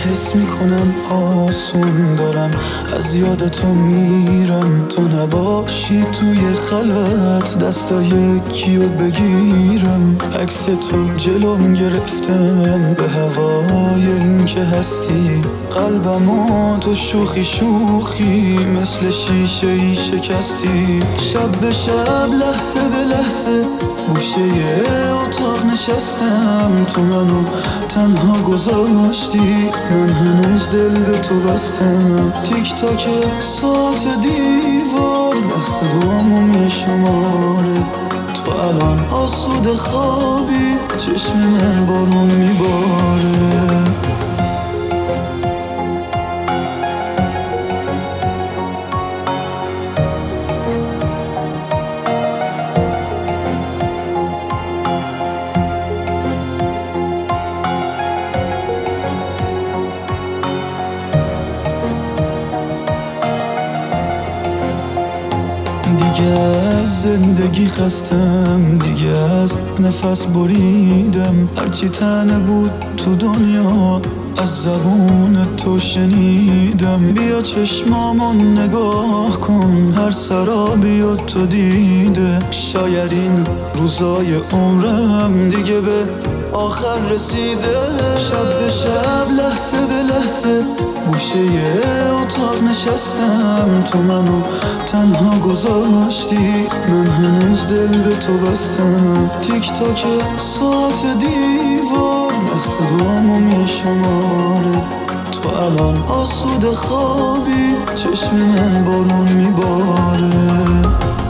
حس میکنم آسون دارم از یاد تو میرم، تو نباشی توی خلوت دستای کیو بگیرم. عکس تو جلوم گرفتم به هوای این که هستی، قلبمو تو شوخی شوخی مثل شیشه ای شکستی. شب به شب لحظه به لحظه گوشه اتاق نشستم، تو منو تنها گذاشتی، من هنوز دل به تو بستم. تیک تاک ساعت دیوار لحظه هامو میشماره، تو الان آسوده خوابی چشم من بارون میباره. دیگه از زندگی خستم، دیگه از نفس بریدم، هرچی تنه بود تو دنیا از زبون تو شنیدم. بیا چشمامون نگاه کن، هر سرابی و تو دیده، شاید این روزای عمرم دیگه به آخر رسیده. شب به شب لحظه به لحظه گوشه اتاق نشستم، تو منو تنها گذاشتی، من هنوز دل به تو بستم. تیک تاک ساعت دیوار لحظه هامو میشماره، تو الان آسوده خوابی چشم من بارون میباره.